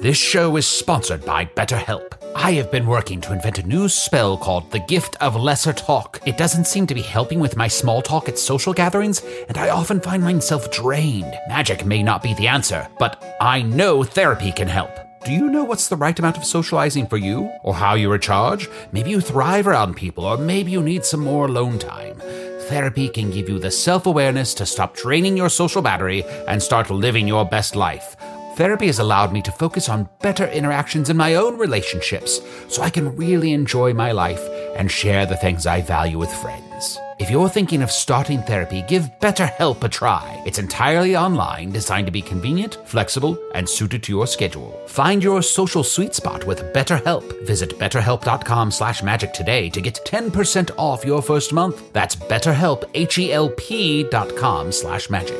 This show is sponsored by BetterHelp. I have been working to invent a new spell called the Gift of Lesser Talk. It doesn't seem to be helping with my small talk at social gatherings, and I often find myself drained. Magic may not be the answer, but I know therapy can help. Do you know what's the right amount of socializing for you? Or how you recharge? Maybe you thrive around people, or maybe you need some more alone time. Therapy can give you the self-awareness to stop draining your social battery and start living your best life. Therapy has allowed me to focus on better interactions in my own relationships, so I can really enjoy my life and share the things I value with friends. If you're thinking of starting therapy, give BetterHelp a try. It's entirely online, designed to be convenient, flexible, and suited to your schedule. Find your social sweet spot with BetterHelp. Visit betterhelp.com/magic today to get 10% off your first month. That's BetterHelp, HELP.com/magic.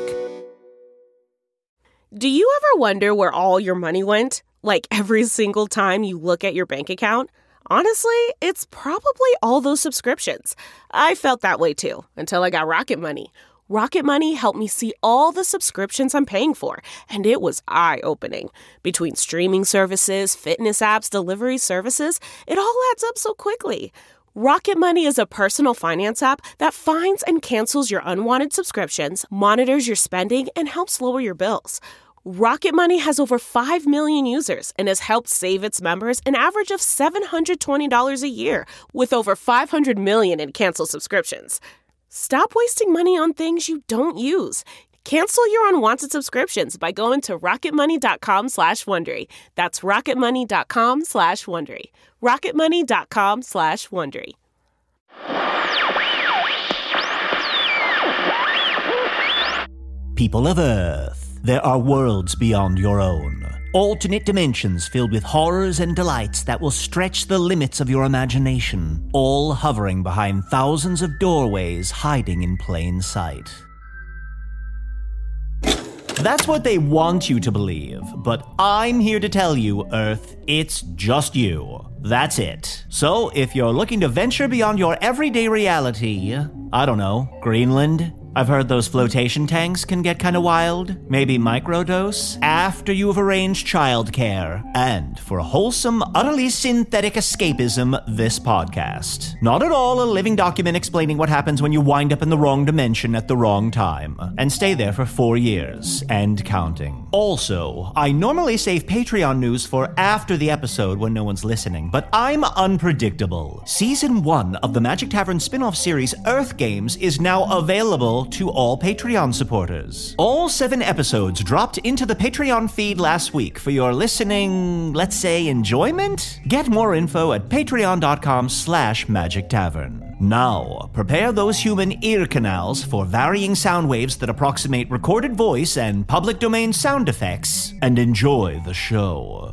Do you ever wonder where all your money went? Like every single time you look at your bank account? Honestly, it's probably all those subscriptions. I felt that way too, until I got Rocket Money. Rocket Money helped me see all the subscriptions I'm paying for, and it was eye-opening. Between streaming services, fitness apps, delivery services, it all adds up so quickly. Rocket Money is a personal finance app that finds and cancels your unwanted subscriptions, monitors your spending, and helps lower your bills. Rocket Money has over 5 million users and has helped save its members an average of $720 a year, with over 500 million in canceled subscriptions. Stop wasting money on things you don't use. Cancel your unwanted subscriptions by going to rocketmoney.com/Wondery. That's rocketmoney.com/Wondery. rocketmoney.com/Wondery. People of Earth, there are worlds beyond your own. Alternate dimensions filled with horrors and delights that will stretch the limits of your imagination, all hovering behind thousands of doorways hiding in plain sight. That's what they want you to believe, but I'm here to tell you, Earth, it's just you. That's it. So, if you're looking to venture beyond your everyday reality, I don't know, Greenland? I've heard those flotation tanks can get kinda wild. Maybe microdose? After you've arranged childcare. And for wholesome, utterly synthetic escapism, this podcast. Not at all a living document explaining what happens when you wind up in the wrong dimension at the wrong time. And stay there for 4 years. And counting. Also, I normally save Patreon news for after the episode when no one's listening, but I'm unpredictable. Season 1 of the Magic Tavern spin-off series Earth Games is now available to all Patreon supporters. All 7 episodes dropped into the Patreon feed last week for your listening, let's say, enjoyment? Get more info at patreon.com/Magic Tavern. Now, prepare those human ear canals for varying sound waves that approximate recorded voice and public domain sound effects, and enjoy the show.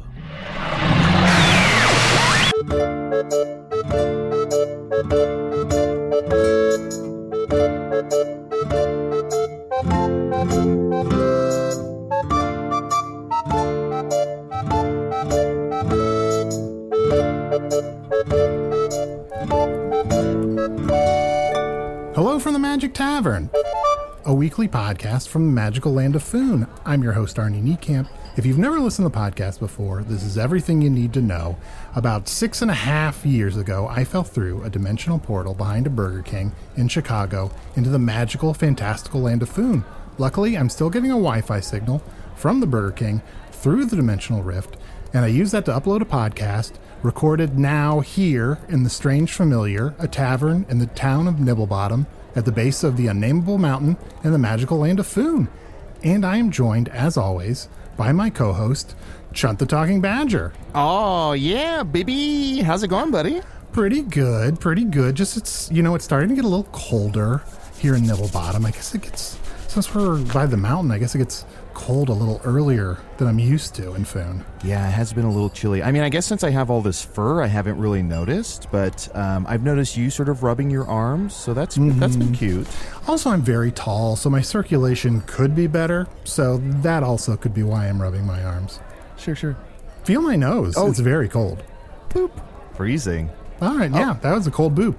Hello from the Magic Tavern, a weekly podcast from the magical land of Foon. I'm your host, Arnie Niekamp. If you've never listened to the podcast before, this is everything you need to know. About 6.5 years ago, I fell through a dimensional portal behind a Burger King in Chicago into the magical, fantastical land of Foon. Luckily, I'm still getting a Wi-Fi signal from the Burger King through the dimensional rift, and I use that to upload a podcast recorded now here in the Strange Familiar, a tavern in the town of Nibblebottom at the base of the unnameable mountain in the magical land of Foon. And I am joined, as always, by my co-host, Chunt the Talking Badger. Oh, yeah, baby. How's it going, buddy? Pretty good, pretty good. Just, it's starting to get a little colder here in Nibblebottom. I guess it gets, since we're by the mountain, I guess it gets cold a little earlier than I'm used to in Foon. Yeah, it has been a little chilly. I mean, I guess since I have all this fur, I haven't really noticed, but I've noticed you sort of rubbing your arms, so that's been cute. Also, I'm very tall, so my circulation could be better, so that also could be why I'm rubbing my arms. Sure. Feel my nose. Oh. It's very cold. Boop. Freezing. All right, yeah, that was a cold boop.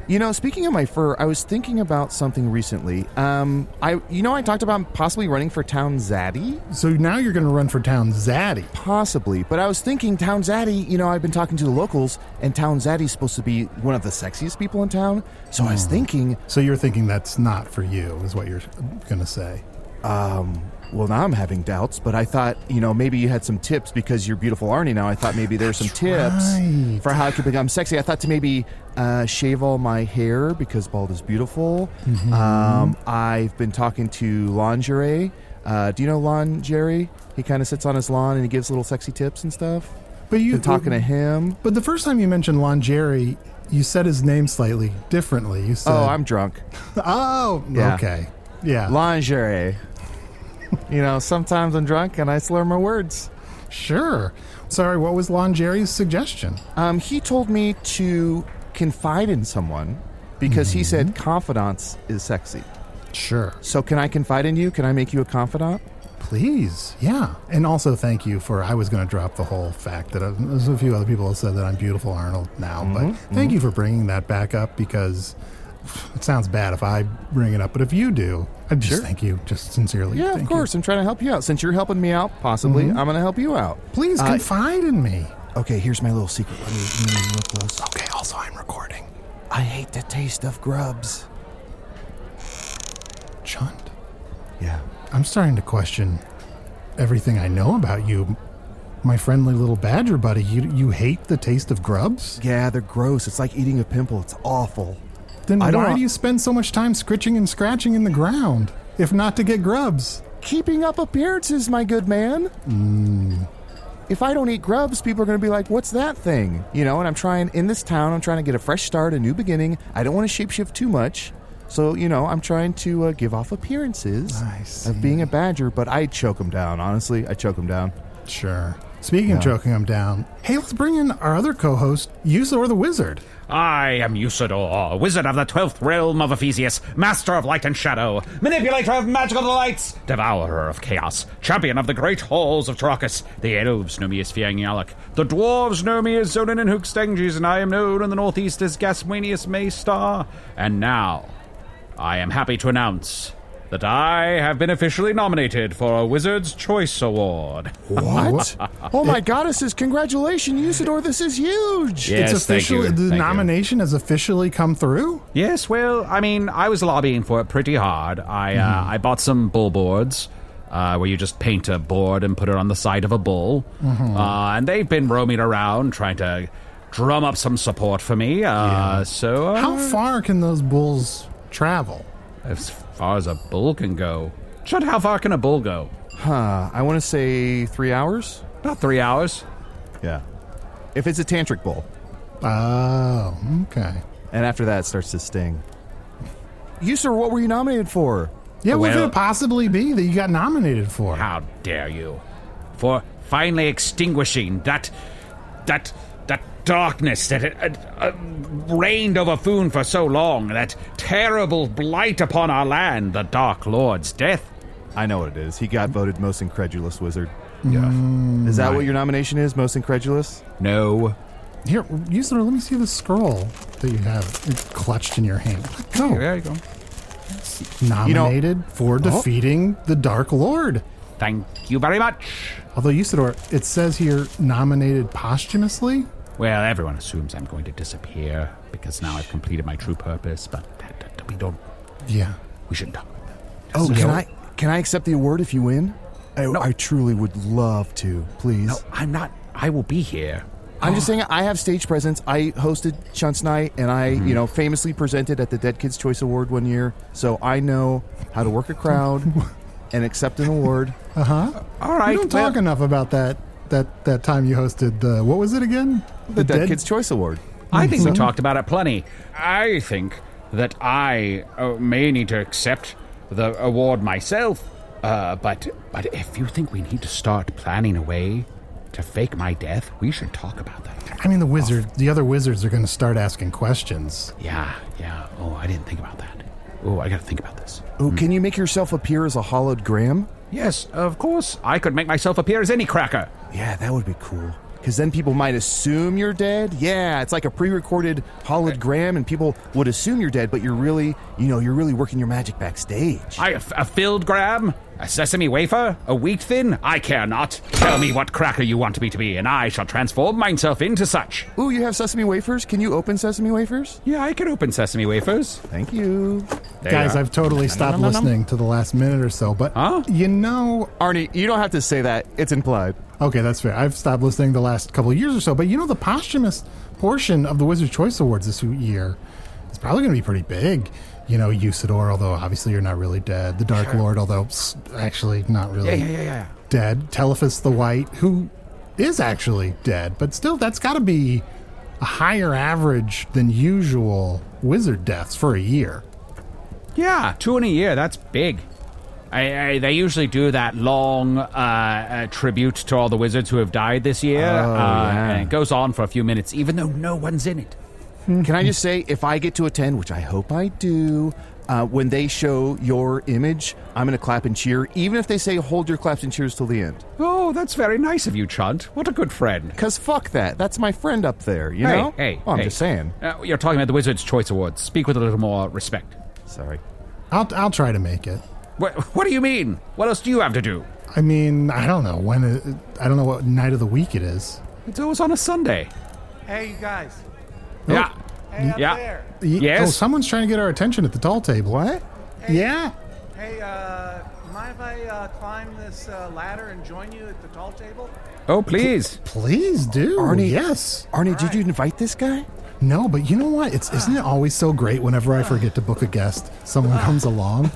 Speaking of my fur, I was thinking about something recently. I talked about possibly running for Town Zaddy. So now you're going to run for Town Zaddy. Possibly. But I was thinking Town Zaddy, I've been talking to the locals, and Town Zaddy's supposed to be one of the sexiest people in town. So I was thinking... So you're thinking that's not for you, is what you're going to say. Well, now I'm having doubts, but I thought, maybe you had some tips because you're beautiful Arnie now. I thought maybe there's some tips for how I could become sexy. I thought to maybe shave all my hair because bald is beautiful. I've been talking to Lingerie. Do you know Lingerie? He kind of sits on his lawn and he gives little sexy tips and stuff. But you've been talking to him. But the first time you mentioned Lingerie, you said his name slightly differently. You said, "Oh, I'm drunk." Oh, yeah. Okay. Yeah. Lingerie. Sometimes I'm drunk and I slur my words. Sure. Sorry, what was Lingerie's suggestion? He told me to confide in someone because he said confidence is sexy. Sure. So can I confide in you? Can I make you a confidant? Please, yeah. And also thank you for, I was going to drop the whole fact that there's a few other people have said that I'm beautiful Arnold now, but thank you for bringing that back up because it sounds bad if I bring it up, but if you do, I just thank you, just sincerely. Yeah, of course. I'm trying to help you out. Since you're helping me out, possibly, I'm going to help you out. Please confide in me. Okay, here's my little secret. Let me real close. Okay, also I'm recording. I hate the taste of grubs. Chunt? Yeah. I'm starting to question everything I know about you. My friendly little badger buddy, you hate the taste of grubs? Yeah, they're gross. It's like eating a pimple. It's awful. Then why do you spend so much time scritching and scratching in the ground, if not to get grubs? Keeping up appearances, my good man. If I don't eat grubs, people are going to be like, what's that thing? And I'm trying, in this town, I'm trying to get a fresh start, a new beginning. I don't want to shapeshift too much. So, I'm trying to give off appearances of being a badger, but I choke them down, honestly. I choke them down. Sure. Speaking of choking them down, hey, let's bring in our other co-host, Usador the Wizard. I am Usador, wizard of the 12th realm of Ephesius, master of light and shadow, manipulator of magical delights, devourer of chaos, champion of the great halls of Trachis. The elves know me as Fiangyalak, the dwarves know me as Zonin and Hookstanges, and I am known in the northeast as Gaswanius Maystar. And now, I am happy to announce that I have been officially nominated for a Wizard's Choice Award. What? Oh my goddesses, congratulations, Usador, this is huge! Yes, it's official. thank you. The nomination has officially come through? Yes, well, I was lobbying for it pretty hard. I bought some bull boards, where you just paint a board and put it on the side of a bull. And they've been roaming around trying to drum up some support for me. So how far can those bulls travel? As far as a bull can go. Chunt, how far can a bull go? I want to say 3 hours? About 3 hours. Yeah. If it's a tantric bull. Oh, okay. And after that, it starts to sting. You, sir, what were you nominated for? Yeah, what could it possibly be that you got nominated for? How dare you? For finally extinguishing that darkness that reigned over Foon for so long, that terrible blight upon our land, the Dark Lord's death. I know what it is. He got voted most incredulous wizard. Yeah. Is that what your nomination is, most incredulous? No. Here, Usador, let me see the scroll that you have clutched in your hand. Go. There you go. Nominated for defeating the Dark Lord. Thank you very much. Although, Usador, it says here nominated posthumously. Well, everyone assumes I'm going to disappear because now I've completed my true purpose, but we don't... Yeah. We shouldn't talk about that. Oh, can I accept the award if you win? I truly would love to, please. No, I'm not. I will be here. I'm just saying I have stage presence. I hosted Chunt's Night, and I, famously presented at the Dead Kids' Choice Award one year, so I know how to work a crowd and accept an award. Uh-huh. All right. We don't talk enough about that time you hosted the... What was it again? The Dead Kids' Choice Award. I think we talked about it plenty. I think that I may need to accept the award myself, but if you think we need to start planning a way to fake my death, we should talk about that. I mean, the other wizards are going to start asking questions. Yeah. Oh, I didn't think about that. Oh, I got to think about this. Oh, can you make yourself appear as a hollowed Graham? Yes, of course. I could make myself appear as any cracker. Yeah, that would be cool. because then people might assume you're dead. Yeah, it's like a pre-recorded hologram, and people would assume you're dead, but you're really working your magic backstage. A filled graham? A sesame wafer? A wheat thin? I care not. Tell me what cracker you want me to be, and I shall transform myself into such. Ooh, you have sesame wafers? Can you open sesame wafers? Yeah, I can open sesame wafers. Thank you. Guys, I've totally stopped listening to the last minute or so, but Arnie, you don't have to say that. It's implied. Okay, that's fair. I've stopped listening the last couple of years or so, but the posthumous portion of the Wizard's Choice Awards this year is probably going to be pretty big. Usador, although obviously you're not really dead. The Dark Lord, although actually not really dead. Telephus the White, who is actually dead, but still, that's got to be a higher average than usual wizard deaths for a year. Yeah, 2 in a year, that's big. They usually do that long tribute to all the wizards who have died this year, and it goes on for a few minutes, even though no one's in it. Can I just say, if I get to attend, which I hope I do, when they show your image, I'm going to clap and cheer, even if they say hold your claps and cheers till the end. Oh, that's very nice of you, Chunt. What a good friend. Because fuck that. That's my friend up there, you know? I'm just saying. You're talking about the Wizard's Choice Awards. Speak with a little more respect. Sorry. I'll try to make it. What do you mean? What else do you have to do? I mean, I don't know I don't know what night of the week it is. It's always on a Sunday. Hey, you guys. Yeah. Hey, up there. Yes? Oh, someone's trying to get our attention at the tall table. What? Hey, yeah. Hey, mind if I climb this ladder and join you at the tall table? Oh, please. Please do. Arnie, yes. Arnie, did you invite this guy? No, but you know what? Isn't it always so great whenever I forget to book a guest, someone comes along?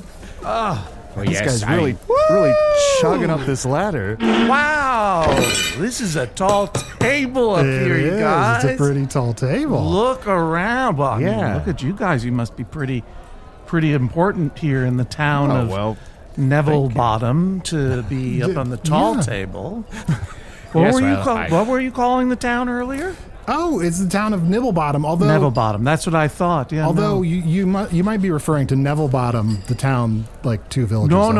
This guy's really chugging up this ladder. Wow, this is a tall table up here, you guys. It's a pretty tall table. Look around. Well, I mean, look at you guys. You must be pretty important here in the town of Neville Bottom to be up on the tall table. What were you calling the town earlier? Oh, it's the town of Nibblebottom. Although Nevillebottom, that's what I thought. Yeah. Although you might be referring to Nevillebottom, the town like 2 villages. No.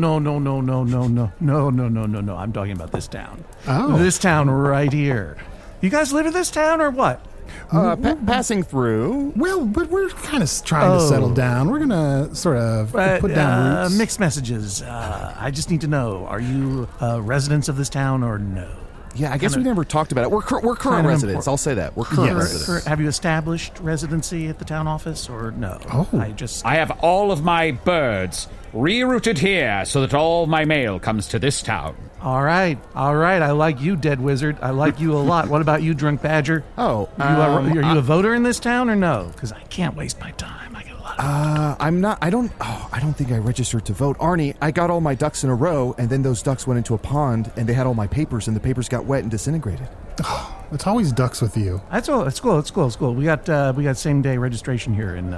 I'm talking about this town. Oh, this town right here. You guys live in this town or what? Passing through. Well, but we're kind of trying to settle down. We're gonna sort of put down roots. Mixed messages. I just need to know: are you residents of this town or no? Yeah, I guess we never talked about it. We're current residents. I'll say that. We're current residents. Have you established residency at the town office or no? Oh. I have all of my birds rerouted here so that all my mail comes to this town. All right. I like you, dead wizard. I like you a lot. What about you, drunk badger? Oh, are you a voter in this town or no? Because I can't waste my time. I got a lot of I'm not. I don't think I registered to vote. Arnie, I got all my ducks in a row, and then those ducks went into a pond, and they had all my papers, and the papers got wet and disintegrated. Oh, it's always ducks with you. That's all. It's cool. We got same day registration here in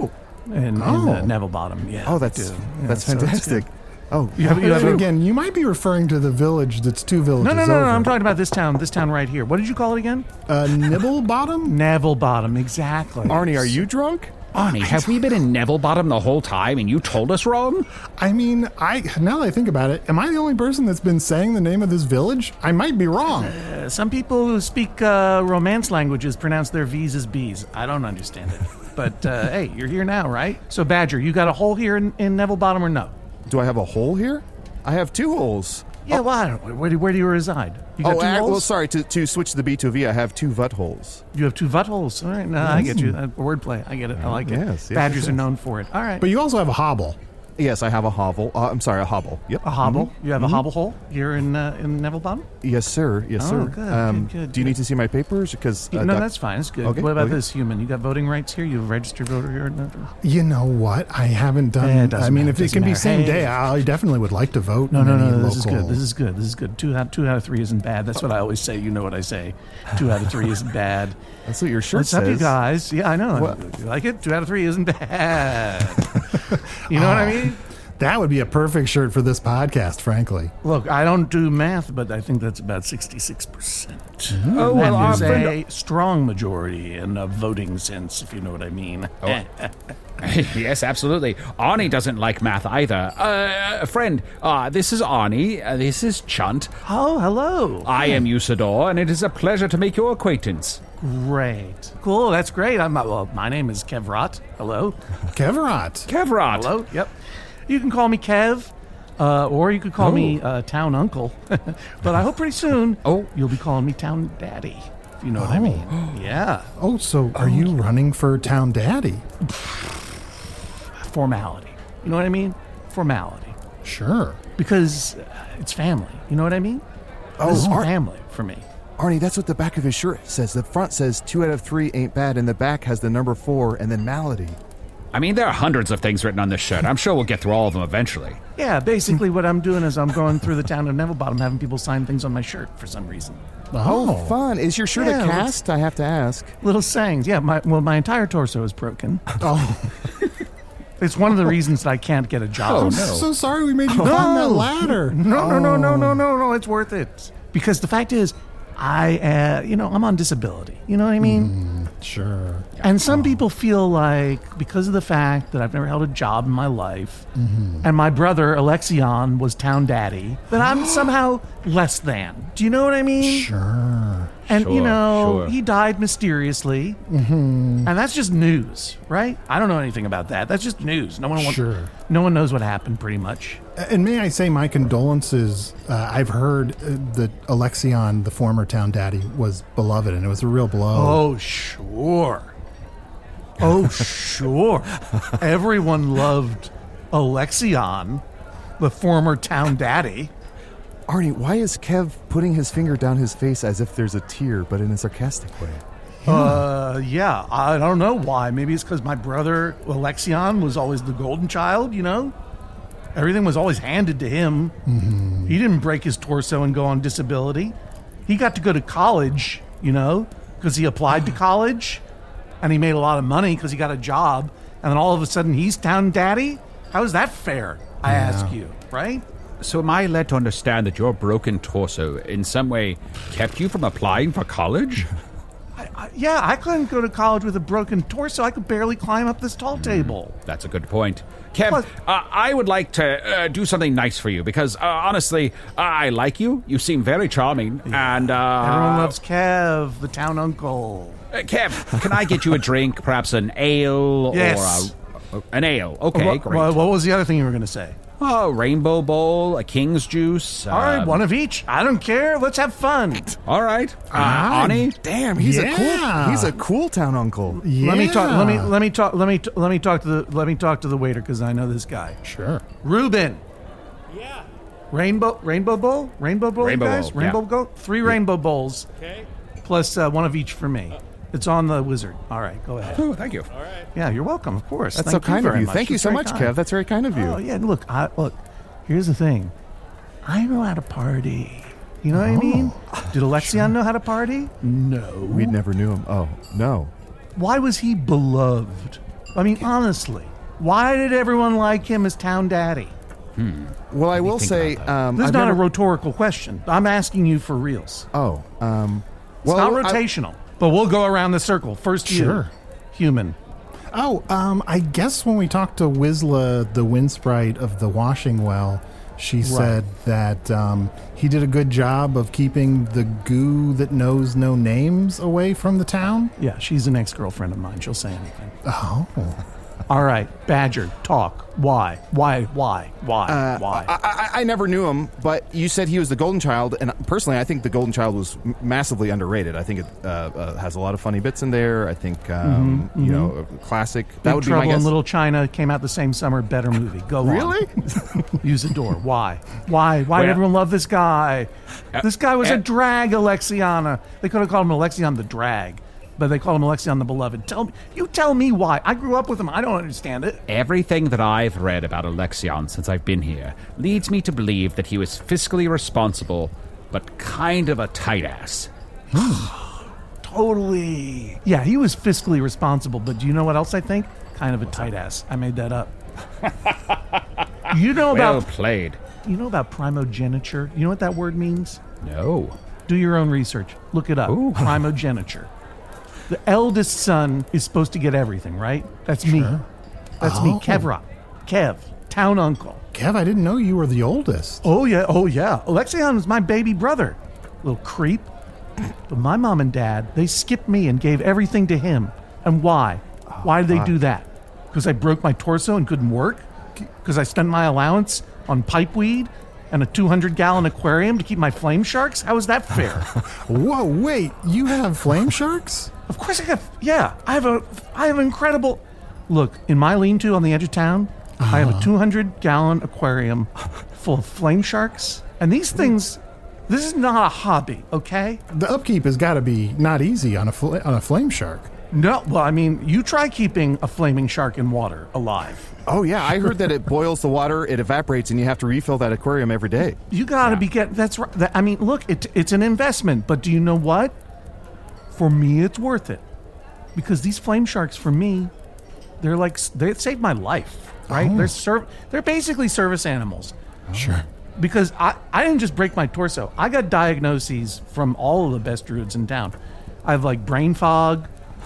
Neville Bottom. Yeah. Oh, that's fantastic. Again, you might be referring to the village that's 2 villages over. No, I'm talking about this town right here. What did you call it again? Nibblebottom? Nevillebottom, exactly. Arnie, are you drunk? Arnie, have we been in Nevillebottom the whole time and you told us wrong? I mean, now that I think about it, am I the only person that's been saying the name of this village? I might be wrong. Some people who speak Romance languages pronounce their V's as B's. I don't understand it. But, hey, you're here now, right? So, Badger, you got a hole here in Nevillebottom or no? Do I have a hole here? I have 2 holes. Yeah, well, where do you reside? You got 2 holes? Well, sorry, to switch the B to a V, I have 2 vut holes. You have 2 vut holes. All right, no, I get you. Wordplay, I get it. I like it. Yes, Badgers are known for it. All right. But you also have a hobble. Yes, I have a hovel. A hobble. Yep. A hobble? Mm-hmm. You have a hobble hole here in Nevillebottom? Yes, sir. Yes, sir. Good. Do you need to see my papers? Because no, that's fine. It's good. Okay, what about this human? You got voting rights here? You a registered voter here? You know what? I haven't done. I mean, if it can be same day, I definitely would like to vote. No. This is good. 2 out of 3 isn't bad. That's what I always say. You know what I say. 2 out of 3 isn't bad. That's what your shirt says. What's up, you guys? Yeah, I know. You like it? 2 out of 3 isn't bad. You know what I mean? That would be a perfect shirt for this podcast, frankly. Look, I don't do math, but I think that's about 66%. Oh, well, that is a strong majority in a voting sense, if you know what I mean. Oh. Yes, absolutely. Arnie doesn't like math either. Friend, this is Arnie. This is Chunt. Oh, hello. I am Usador, and it is a pleasure to make your acquaintance. Great. Cool, that's great. My name is Kevrot. Hello. Kevrot. Hello, yep. You can call me Kev, or you could call me Town Uncle. But I hope pretty soon you'll be calling me Town Daddy, if you know what I mean. Yeah. Oh, so are you running for Town Daddy? Formality. You know what I mean? Formality. Sure. Because it's family. You know what I mean? This is family for me. Arnie, that's what the back of his shirt says. The front says 2 out of 3 ain't bad, and the back has the number 4 and then malady. I mean, there are hundreds of things written on this shirt. I'm sure we'll get through all of them eventually. Yeah, basically what I'm doing is I'm going through the town of Neville-Bottom having people sign things on my shirt for some reason. Oh, fun. Is your shirt a cast? I have to ask. Little sayings. Yeah, my entire torso is broken. Oh. It's one of the reasons that I can't get a job. Oh, no. So sorry we made you climb that ladder. No, it's worth it. Because the fact is, I'm on disability. You know what I mean? Sure. And some people feel like, because of the fact that I've never held a job in my life, and my brother, Alexion, was Town Daddy, that I'm somehow less than. Do you know what I mean? Sure. And, he died mysteriously. And that's just news, right? I don't know anything about that. That's just news. No one knows what happened, pretty much. And may I say my condolences. I've heard that Alexion, the former Town Daddy, was beloved, and it was a real blow. Oh, sure. Everyone loved Alexion, the former Town Daddy. Arnie, why is Kev putting his finger down his face as if there's a tear, but in a sarcastic way? Yeah, I don't know why. Maybe it's because my brother, Alexion, was always the golden child, you know? Everything was always handed to him. He didn't break his torso and go on disability. He got to go to college, because he applied to college, and he made a lot of money because he got a job, and then all of a sudden he's Town Daddy? How is that fair, I ask you, right? So am I led to understand that your broken torso in some way kept you from applying for college? I couldn't go to college with a broken torso. I could barely climb up this tall table. That's a good point. Kev, I would like to do something nice for you because, honestly, I like you. You seem very charming. Yeah. And everyone loves Kev, the Town Uncle. Kev, can I get you a drink, perhaps an ale? Yes. Or an ale. Okay, great. What was the other thing you were going to say? Oh, Rainbow Bowl, a King's Juice. All right, one of each. I don't care. Let's have fun. All right, Arnie. Damn, he's a cool Town Uncle. Yeah. Let me talk to the waiter because I know this guy. Sure. Ruben. Yeah. Rainbow Bowl, guys. Bowl, Rainbow Bowl. 3 Rainbow Bowls. Okay. Plus one of each for me. It's on the wizard. All right, go ahead. Oh, thank you. All right. Yeah, you're welcome, of course. That's so kind of you. Thank you so much, kind. Kev. That's very kind of you. Oh, yeah, look, here's the thing. I know how to party. You know what I mean? Did Alexion know how to party? No. We never knew him. Oh, no. Why was he beloved? I mean, honestly, why did everyone like him as Town Daddy? Well, I will say... this is not a rhetorical question. I'm asking you for reals. Oh, it's not rotational. But we'll go around the circle. First, you, human. Oh, I guess when we talked to Wizla, the wind sprite of the washing well, she said that he did a good job of keeping the goo that knows no names away from the town. Yeah, she's an ex-girlfriend of mine. She'll say anything. Oh. All right, Badger, talk. Why? Why? I never knew him, but you said he was the golden child, and personally, I think the golden child was massively underrated. I think it has a lot of funny bits in there. I think, a classic. That would be my guess. Trouble in Little China came out the same summer. Better movie. Go on. Really? Use the door. Why? Why did everyone love this guy? This guy was a drag, Alexiana. They could have called him Alexion the Drag. But they call him Alexion the Beloved. Tell me why. I grew up with him. I don't understand it. Everything that I've read about Alexion since I've been here leads me to believe that he was fiscally responsible, but kind of a tight ass. Totally. Yeah, he was fiscally responsible, but do you know what else I think? Kind of a tight ass. I made that up. You know well about played. You know about primogeniture? You know what that word means? No. Do your own research. Look it up. Ooh. Primogeniture. The eldest son is supposed to get everything, right? That's me. That's me, Kev, town uncle. Kev, I didn't know you were the oldest. Oh, yeah. Alexion is my baby brother. Little creep. But my mom and dad, they skipped me and gave everything to him. And why? Why did they do that? Because I broke my torso and couldn't work? Because I spent my allowance on pipeweed and a 200-gallon aquarium to keep my flame sharks? How is that fair? Whoa, wait, you have flame sharks? Of course I have. Yeah, I have an incredible... Look, in my lean-to on the edge of town, I have a 200-gallon aquarium full of flame sharks. And these things, this is not a hobby, okay? The upkeep has got to be not easy on a flame shark. No, well, I mean, you try keeping a flaming shark in water alive. Oh, yeah, I heard that it boils the water, it evaporates, and you have to refill that aquarium every day. You got to that's right. I mean, look, it's an investment, but do you know what? For me, it's worth it. Because these flame sharks, for me, they saved my life, right? They're basically service animals. Sure. Because I didn't just break my torso. I got diagnoses from all of the best druids in town. I have like brain fog,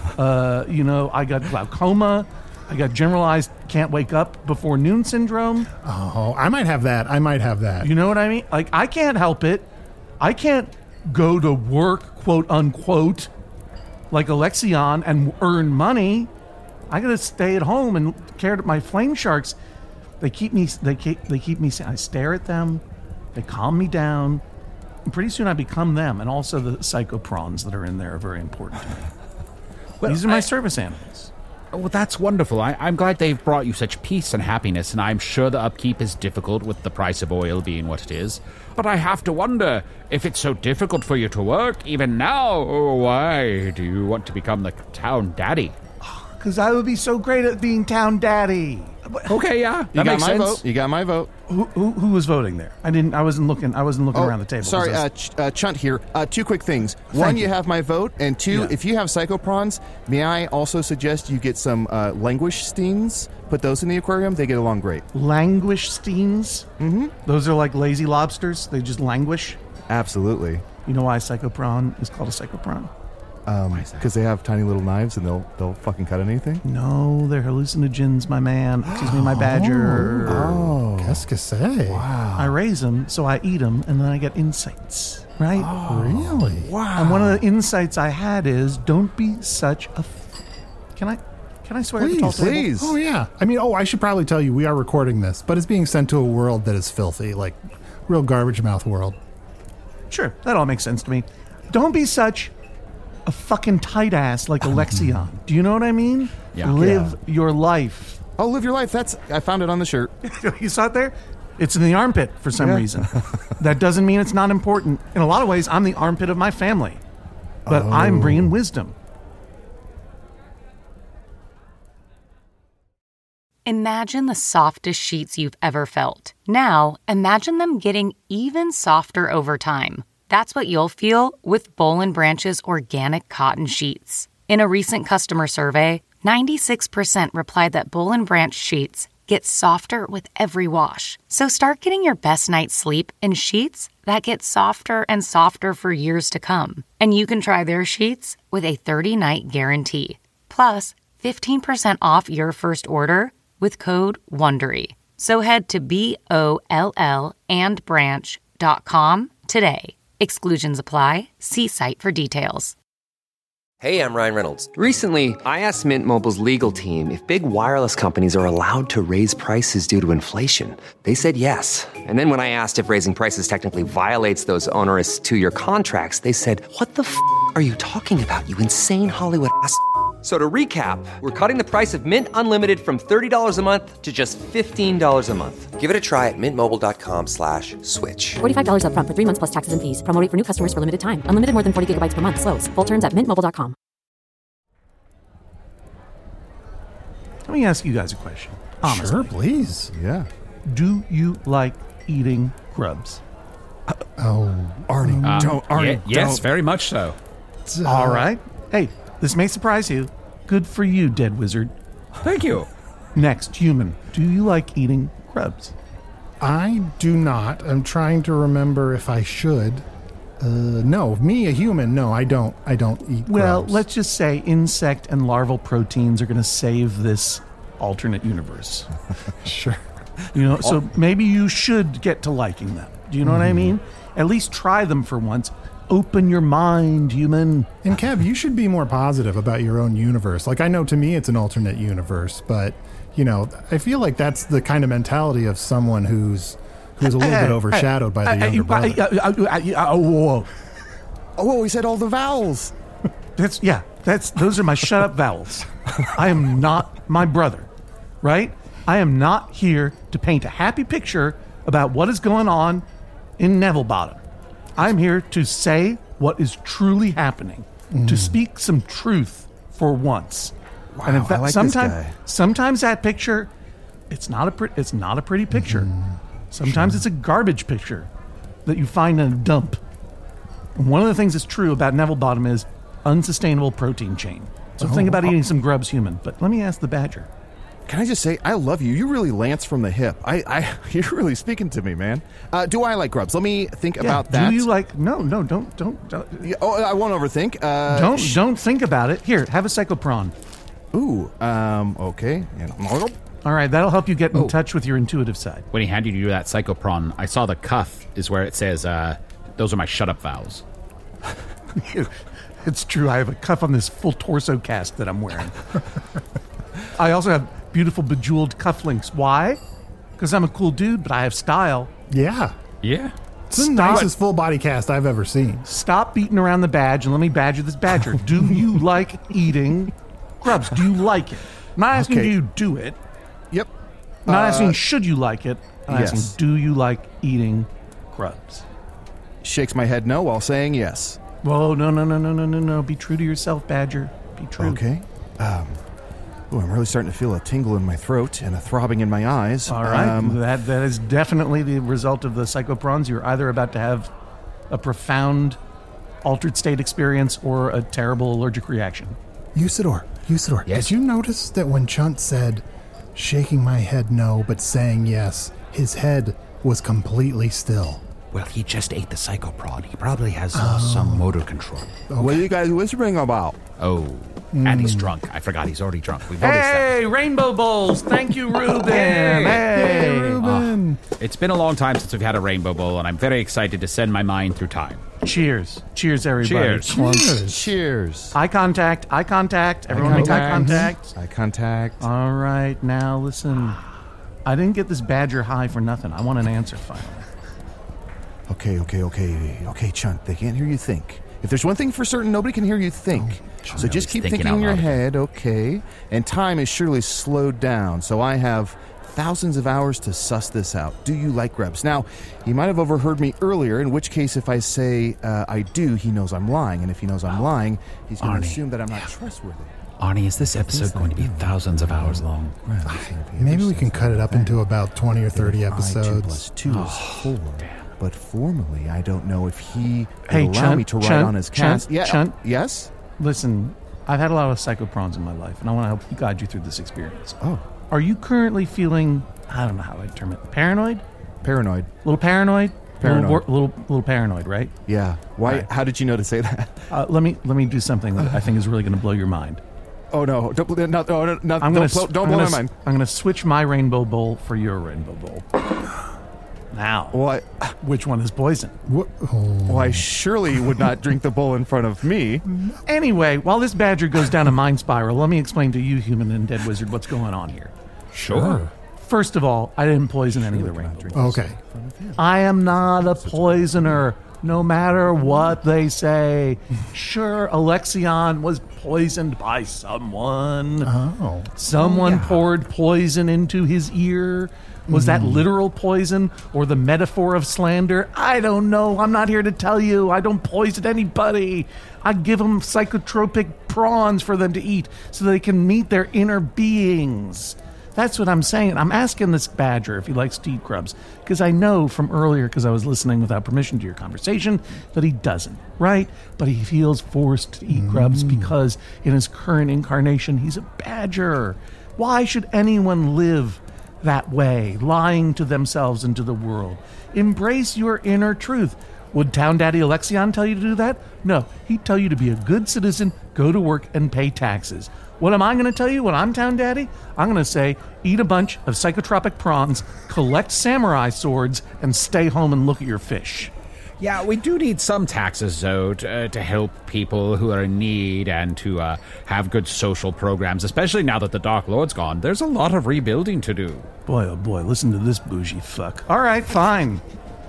I got glaucoma, I got generalized can't wake up before noon syndrome. Oh, I might have that. You know what I mean? Like, I can't help it. I can't go to work, quote unquote, like Alexion and earn money. I gotta stay at home and care that my flame sharks. They keep me. I stare at them. They calm me down. And pretty soon I become them. And also the psychoprons that are in there are very important to me. Well, these are my service animals. Well, that's wonderful. I'm glad they've brought you such peace and happiness, and I'm sure the upkeep is difficult with the price of oil being what it is. But I have to wonder, if it's so difficult for you to work, even now, why do you want to become the town daddy? Because I would be so great at being town daddy. Okay, yeah, that makes sense. You got my vote. Who was voting there? I wasn't looking around the table. Sorry, Chunt here. Two quick things. One, you have my vote, and two, if you have psychoprons, may I also suggest you get some languishsteins? Put those in the aquarium. They get along great. Languishsteins? Mm-hmm. Those are like lazy lobsters. They just languish. Absolutely. You know why a psychopron is called a psychopron? Because they have tiny little knives and they'll fucking cut anything? No, they're hallucinogens, my man. Excuse me, my badger. Oh, qu'est-ce que c'est? Wow. I raise them, so I eat them, and then I get insights, right? Oh, really? Wow. And one of the insights I had is, don't be such a... Can I swear at the tall table? Please. Oh, yeah. I mean, I should probably tell you, we are recording this, but it's being sent to a world that is filthy, like real garbage mouth world. Sure, that all makes sense to me. Don't be such a fucking tight ass like Alexion. Do you know what I mean? Yeah. Live your life. Oh, live your life. I found it on the shirt. You saw it there? It's in the armpit for some reason. That doesn't mean it's not important. In a lot of ways, I'm the armpit of my family. But I'm bringing wisdom. Imagine the softest sheets you've ever felt. Now, imagine them getting even softer over time. That's what you'll feel with Boll & Branch's organic cotton sheets. In a recent customer survey, 96% replied that Boll & Branch sheets get softer with every wash. So start getting your best night's sleep in sheets that get softer and softer for years to come. And you can try their sheets with a 30-night guarantee. Plus, 15% off your first order with code WONDERY. So head to BOLlandbranch.com today. Exclusions apply. See site for details. Hey, I'm Ryan Reynolds. Recently, I asked Mint Mobile's legal team if big wireless companies are allowed to raise prices due to inflation. They said yes. And then when I asked if raising prices technically violates those onerous 2-year contracts, they said, "What the f*** are you talking about, you insane Hollywood ass?" So to recap, we're cutting the price of Mint Unlimited from $30 a month to just $15 a month. Give it a try at mintmobile.com/switch. $45 up front for 3 months plus taxes and fees. Promo rate for new customers for limited time. Unlimited more than 40 gigabytes per month. Slows full terms at mintmobile.com. Let me ask you guys a question. Honestly. Sure, please. Yeah. Do you like eating grubs? Arnie, don't. Arnie, yes, don't. very much so. All right. Hey, this may surprise you. Good for you, dead wizard. Thank you. Next, human. Do you like eating grubs? I do not. I'm trying to remember if I should. No, me, a human, no, I don't eat Well, grubs. let's just say insect and larval proteins are going to save this alternate universe. Sure. So maybe you should get to liking them. Do you know what I mean? At least try them for once. Open your mind, human. And Kev, you should be more positive about your own universe. Like, I know to me it's an alternate universe, but, I feel like that's the kind of mentality of someone who's a little bit overshadowed by the younger brother. Oh, he said all the vowels. Those are my shut up vowels. I am not my brother, right? I am not here to paint a happy picture about what is going on in Neville Bottom. I'm here to say what is truly happening, to speak some truth for once. Wow, and in fact, I like this guy. sometimes that picture, it's not a pretty picture. Sometimes it's a garbage picture that you find in a dump. And one of the things that's true about Neville Bottom is unsustainable protein chain. So think about eating some grubs, human. But let me ask the badger. Can I just say, I love you. You really lance from the hip. You're really speaking to me, man. Do I like grubs? Let me think about that. Do you like? No, don't. I won't overthink. Don't think about it. Here, have a psychopron. Ooh, okay. All right, that'll help you get in touch with your intuitive side. When he handed you that psychopron, I saw the cuff is where it says, those are my shut-up vowels. It's true. I have a cuff on this full torso cast that I'm wearing. I also have beautiful bejeweled cufflinks. Why? Because I'm a cool dude, but I have style. Yeah. Yeah. It's the nicest full body cast I've ever seen. Stop beating around the badge and let me badger this badger. Do you like eating grubs? Do you like it? I'm not asking do you do it. Yep. I'm not asking should you like it. I'm yes. asking do you like eating grubs? Shakes my head no while saying yes. Whoa, no. Be true to yourself, badger. Be true. Okay. I'm really starting to feel a tingle in my throat and a throbbing in my eyes. All right. That is definitely the result of the psychoprons. You're either about to have a profound altered state experience or a terrible allergic reaction. Usador, yes? Did you notice that when Chunt said, shaking my head no, but saying yes, his head was completely still? Well, he just ate the psychopron. He probably has lost some motor control. Okay. What are you guys whispering about? And he's drunk. I forgot he's already drunk. We've already Hey, Rainbow Bowls. Thank you, Ruben. Hey, Ruben. It's been a long time since we've had a Rainbow Bowl, and I'm very excited to send my mind through time. Cheers, everybody. Cheers. Eye contact. Everyone make eye contact. Eye contact. All right, now listen. I didn't get this badger high for nothing. I want an answer finally. Okay, Chunt. They can't hear you think. If there's one thing for certain, nobody can hear you think. So just keep thinking in your head, okay? And time is surely slowed down, so I have thousands of hours to suss this out. Do you like grubs? Now, he might have overheard me earlier, in which case if I say I do, he knows I'm lying. And if he knows I'm lying, he's going to assume that I'm not trustworthy. Arnie, is this episode going to be thousands of hours long? Maybe we can cut it up into about 20 or 30 episodes. 2 + 2 is 4. But formally, I don't know if he will allow me to write on his cast. Chunt? Yes? Listen, I've had a lot of psychoprons in my life, and I want to help guide you through this experience. Oh. Are you currently feeling, I don't know how I'd term it, paranoid? Paranoid. A little paranoid? Paranoid. Little paranoid, right? Yeah. Why? Right. How did you know to say that? Let me do something that I think is really going to blow your mind. Oh, no. Don't blow my mind. I'm going to switch my rainbow bowl for your rainbow bowl. Now, what? Which one is poison? Well, I surely would not drink the bowl in front of me. Anyway, while this badger goes down a mind spiral, let me explain to you, human and dead wizard, what's going on here. Sure. First of all, I didn't poison any of the rainbow bowls. Okay. I am not a poisoner, no matter what they say. Sure, Alexion was poisoned by someone. Oh. Someone poured poison into his ear. Was that literal poison or the metaphor of slander? I don't know. I'm not here to tell you. I don't poison anybody. I give them psychotropic prawns for them to eat so they can meet their inner beings. That's what I'm saying. I'm asking this badger if he likes to eat grubs, because I know from earlier, because I was listening without permission to your conversation, that he doesn't, right? But he feels forced to eat grubs because in his current incarnation, he's a badger. Why should anyone live that way, lying to themselves and to the world. Embrace your inner truth. Would Town Daddy Alexion tell you to do that? No, he'd tell you to be a good citizen, go to work, and pay taxes. What am I going to tell you when I'm Town Daddy? I'm going to say, eat a bunch of psychotropic prawns, collect samurai swords, and stay home and look at your fish. Yeah, we do need some taxes, though, to help people who are in need and to have good social programs, especially now that the Dark Lord's gone. There's a lot of rebuilding to do. Boy, oh boy, listen to this bougie fuck. All right, fine.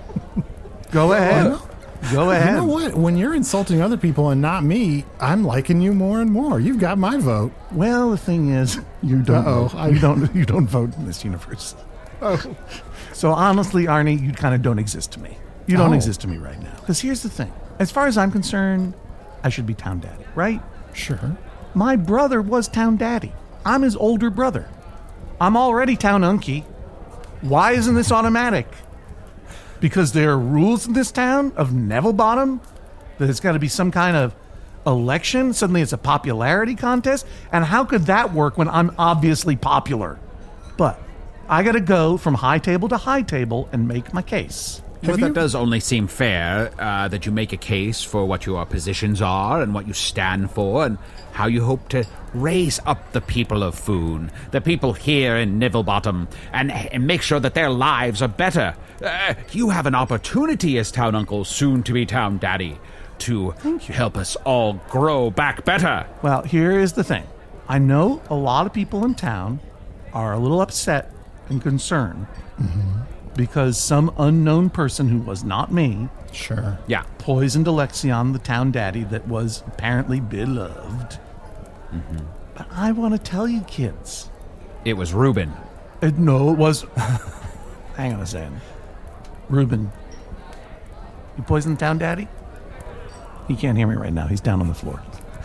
Go ahead. Go ahead. You know what? When you're insulting other people and not me, I'm liking you more and more. You've got my vote. Well, the thing is, you don't vote. You don't vote in this universe. Oh. So honestly, Arnie, you kind of don't exist to me. You don't exist to me right now. Because here's the thing. As far as I'm concerned, I should be Town Daddy, right? Sure. My brother was Town Daddy. I'm his older brother. I'm already Town Unky. Why isn't this automatic? Because there are rules in this town of Neville Bottom that it's got to be some kind of election. Suddenly it's a popularity contest. And how could that work when I'm obviously popular? But I got to go from high table to high table and make my case. But that does only seem fair, that you make a case for what your positions are and what you stand for and how you hope to raise up the people of Foon, the people here in Nibblebottom, and make sure that their lives are better. You have an opportunity as Town Uncle, soon to be Town Daddy, to help us all grow back better. Well, here is the thing. I know a lot of people in town are a little upset and concerned. Mm-hmm. Because some unknown person who was not me, sure, poisoned Alexion, the Town Daddy that was apparently beloved. Mm-hmm. But I want to tell you, kids. It was Reuben. No, it was... Hang on a second. Reuben, you poisoned the Town Daddy? He can't hear me right now. He's down on the floor.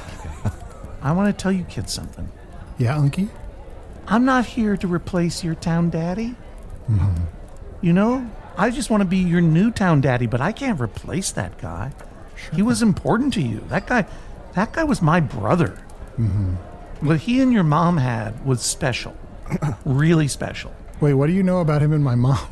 I want to tell you kids something. Yeah, Unky? I'm not here to replace your Town Daddy. Mm-hmm. You know, I just want to be your new Town Daddy, but I can't replace that guy. Sure. He was important to you. That guy was my brother. Mm-hmm. What he and your mom had was special. Really special. Wait, what do you know about him and my mom?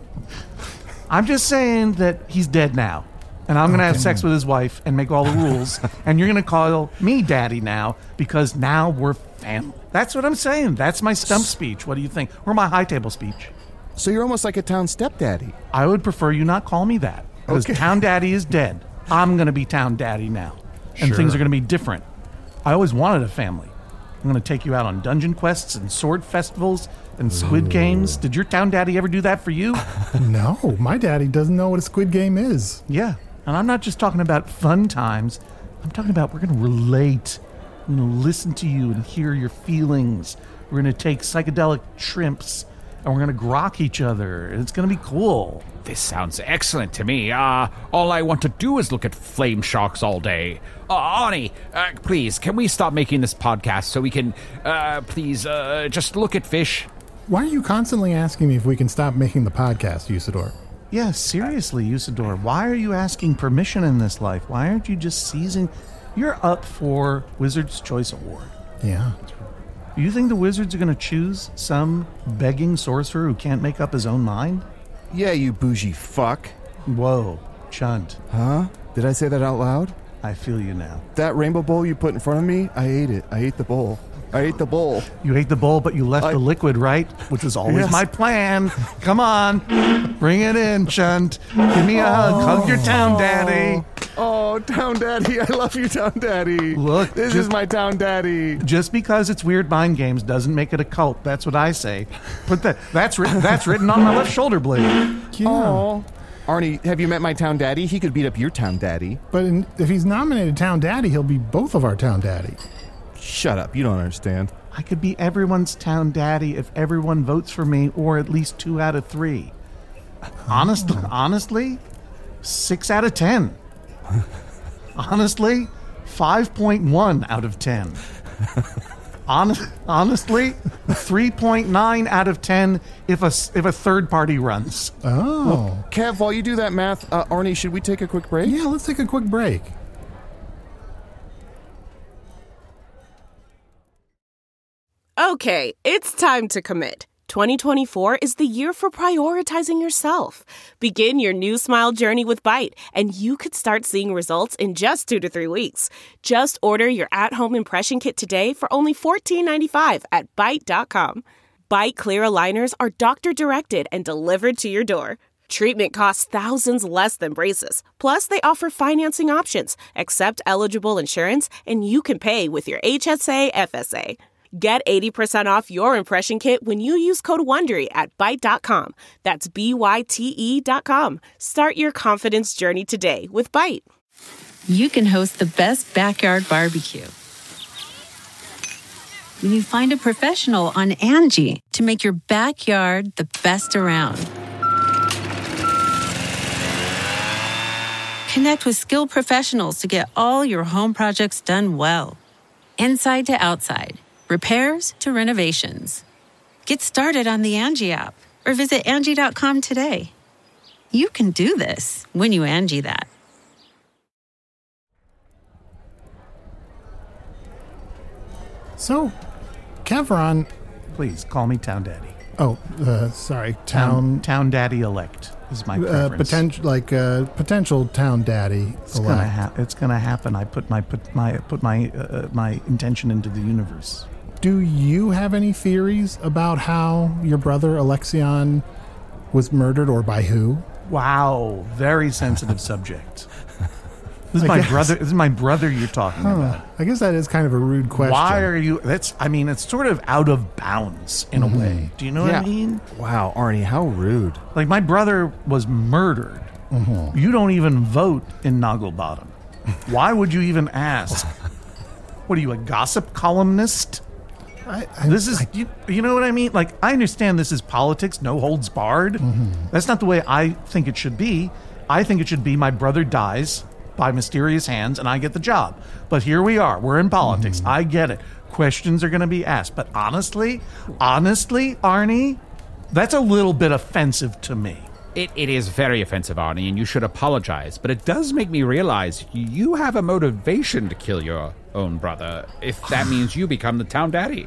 I'm just saying that he's dead now. And I'm going to have sex with his wife and make all the rules. And you're going to call me Daddy now because now we're family. That's what I'm saying. That's my stump speech. What do you think? Or my high table speech. So you're almost like a town stepdaddy. I would prefer you not call me that. Because Town Daddy is dead. I'm going to be Town Daddy now. And things are going to be different. I always wanted a family. I'm going to take you out on dungeon quests and sword festivals and squid games. Did your Town Daddy ever do that for you? No, my daddy doesn't know what a squid game is. Yeah, and I'm not just talking about fun times. I'm talking about we're going to relate. We're going to listen to you and hear your feelings. We're going to take psychedelic shrimps and we're going to grok each other. It's going to be cool. This sounds excellent to me. All I want to do is look at flame sharks all day. Arnie, please, can we stop making this podcast so we can, please, just look at fish? Why are you constantly asking me if we can stop making the podcast, Usador? Yeah, seriously, Usador. Why are you asking permission in this life? Why aren't you just seizing... You're up for Wizard's Choice Award. Yeah. You think the Wizards are going to choose some begging sorcerer who can't make up his own mind? Yeah, you bougie fuck. Whoa, Chunt. Huh? Did I say that out loud? I feel you now. That rainbow bowl you put in front of me, I ate it. I ate the bowl. I ate the bowl. You ate the bowl, but you left the liquid, right? Which was always my plan. Come on. Bring it in, Chunt. Give me a hug. Hug your Town Daddy. Oh, Town Daddy. I love you, Town Daddy. Look. This is my Town Daddy. Just because it's weird mind games doesn't make it a cult. That's what I say. Put that's written on my left shoulder blade. Yeah. Oh. Arnie, have you met my Town Daddy? He could beat up your Town Daddy. But if he's nominated Town Daddy, he'll be both of our Town Daddy. Shut up. You don't understand. I could be everyone's Town Daddy if everyone votes for me, or at least 2 out of 3. Honestly, 6 out of 10. Honestly, 5.1 out of 10. Honestly, 3.9 out of 10 if a third party runs. Oh. Well, Kev, while you do that math, Arnie, should we take a quick break? Yeah, let's take a quick break. Okay, it's time to commit. 2024 is the year for prioritizing yourself. Begin your new smile journey with Byte, and you could start seeing results in just 2 to 3 weeks. Just order your at-home impression kit today for only $14.95 at Byte.com. Byte Clear aligners are doctor-directed and delivered to your door. Treatment costs thousands less than braces. Plus, they offer financing options, accept eligible insurance, and you can pay with your HSA FSA. Get 80% off your impression kit when you use code WONDERY at Byte.com. That's BYTE.com. Start your confidence journey today with Byte. You can host the best backyard barbecue when you find a professional on Angie to make your backyard the best around. Connect with skilled professionals to get all your home projects done well. Inside to outside. Repairs to renovations. Get started on the Angie app or visit Angie.com today. You can do this when you Angie that. So, Kevron... Please, call me Town Daddy. Oh, sorry. Town Daddy-elect is my preference. Potential Town Daddy. It's gonna happen. I put my intention into the universe. Do you have any theories about how your brother Alexion was murdered, or by who? Wow, very sensitive subject. This is my brother you're talking about. I guess that is kind of a rude question. Why are you... it's sort of out of bounds in a way. Do you know what I mean? Wow, Arnie, how rude. Like, my brother was murdered. Mm-hmm. You don't even vote in Nogglebottom. Why would you even ask? What are you, a gossip columnist? You know what I mean? Like, I understand this is politics, no holds barred. Mm-hmm. That's not the way I think it should be. I think it should be my brother dies by mysterious hands and I get the job. But here we are. We're in politics. Mm-hmm. I get it. Questions are going to be asked. But honestly, Arnie, that's a little bit offensive to me. It is very offensive, Arnie, and you should apologize. But it does make me realize you have a motivation to kill your own brother, if that means you become the Town Daddy.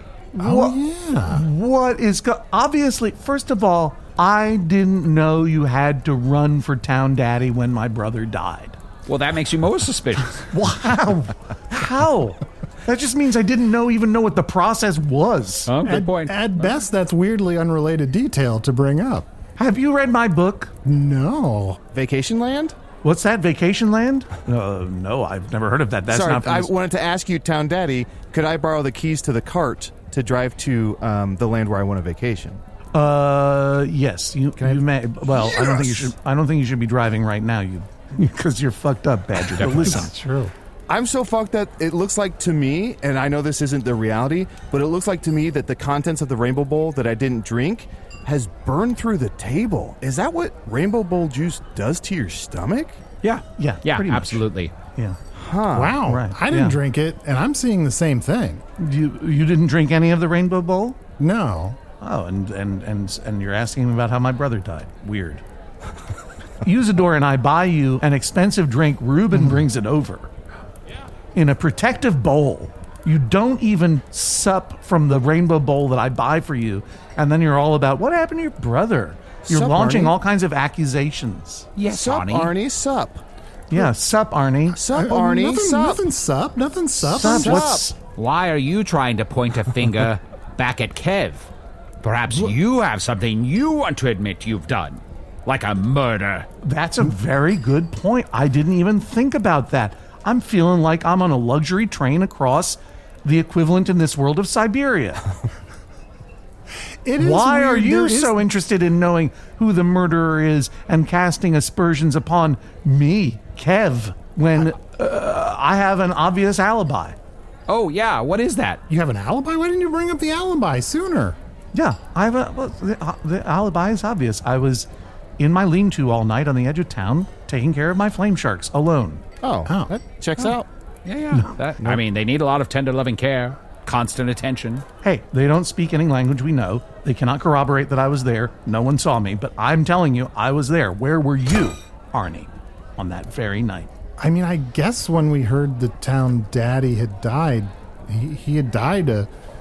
What is... Obviously, first of all, I didn't know you had to run for Town Daddy when my brother died. Well, that makes you more suspicious. Wow. How? That just means I didn't even know what the process was. Oh, good point. At best, that's weirdly unrelated detail to bring up. Have you read my book? No. Vacation Land? What's that, Vacation Land? No, I've never heard of that. That's not. I wanted to ask you, Town Daddy, could I borrow the keys to the cart to drive to the land where I want a vacation? Yes. You may. Well, yes. I don't think you should be driving right now. Because you're fucked up, Badger. But listen, that's true. I'm so fucked that it looks like to me, and I know this isn't the reality, but it looks like to me that the contents of the Rainbow Bowl that I didn't drink has burned through the table. Is that what Rainbow Bowl juice does to your stomach? Yeah, absolutely. Yeah. Huh. Wow. Right. I didn't drink it, and I'm seeing the same thing. You didn't drink any of the Rainbow Bowl? No. Oh, and you're asking about how my brother died. Weird. Usador and I buy you an expensive drink. Ruben brings it over in a protective bowl. You don't even sup from the Rainbow Bowl that I buy for you, and then you're all about, what happened to your brother? You're sup, launching Arnie? all kinds of accusations. Yes, sup, Arnie, sup. Yeah, sup, Arnie. Sup, Arnie, sup. Nothing sup. Sup. Why are you trying to point a finger back at Kev? Perhaps you have something you want to admit you've done. Like a murder. That's a very good point. I didn't even think about that. I'm feeling like I'm on a luxury train across the equivalent in this world of Siberia. Why are you so interested in knowing who the murderer is and casting aspersions upon me, Kev, when I have an obvious alibi? Oh, yeah. What is that? You have an alibi? Why didn't you bring up the alibi sooner? Yeah, I have the alibi is obvious. I was in my lean-to all night on the edge of town, taking care of my flame sharks alone. Oh. That checks out. Yeah. I mean, they need a lot of tender, loving care, constant attention. Hey, they don't speak any language we know. They cannot corroborate that I was there. No one saw me, but I'm telling you, I was there. Where were you, Arnie, on that very night? I mean, I guess when we heard the Town Daddy had died, he had died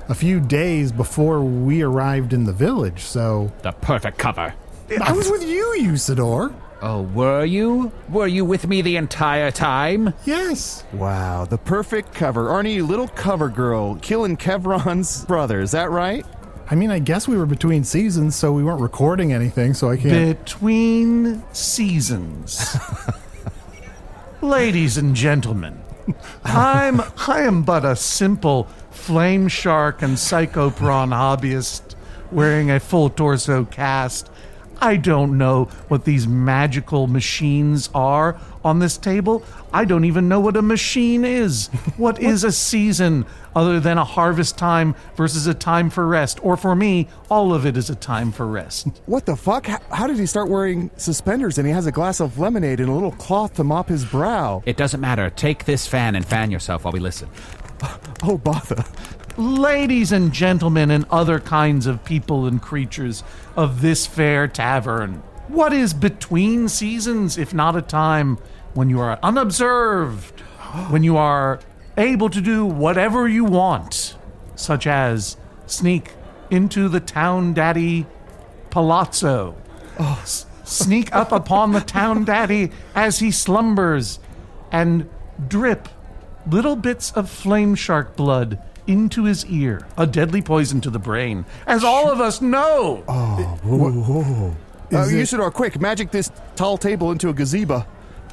a few days before we arrived in the village, so... The perfect cover. I was with you, Usador. Oh, were you? Were you with me the entire time? Yes. Wow, the perfect cover. Arnie, you little cover girl, killing Kevron's brother, is that right? I mean, I guess we were between seasons, so we weren't recording anything, so I can't... Between seasons. Ladies and gentlemen, I am but a simple flame shark and psychoprawn hobbyist wearing a full torso cast. I don't know what these magical machines are on this table. I don't even know what a machine is. What is a season other than a harvest time versus a time for rest? Or for me, all of it is a time for rest. What the fuck? How did he start wearing suspenders and he has a glass of lemonade and a little cloth to mop his brow? It doesn't matter. Take this fan and fan yourself while we listen. Oh, bother. Ladies and gentlemen and other kinds of people and creatures of this fair tavern, what is between seasons if not a time when you are unobserved, when you are able to do whatever you want, such as sneak into the town daddy palazzo, sneak up upon the town daddy as he slumbers, and drip little bits of flame shark blood into his ear, a deadly poison to the brain, as all of us know. Oh, whoa. Usador, quick, magic this tall table into a gazebo.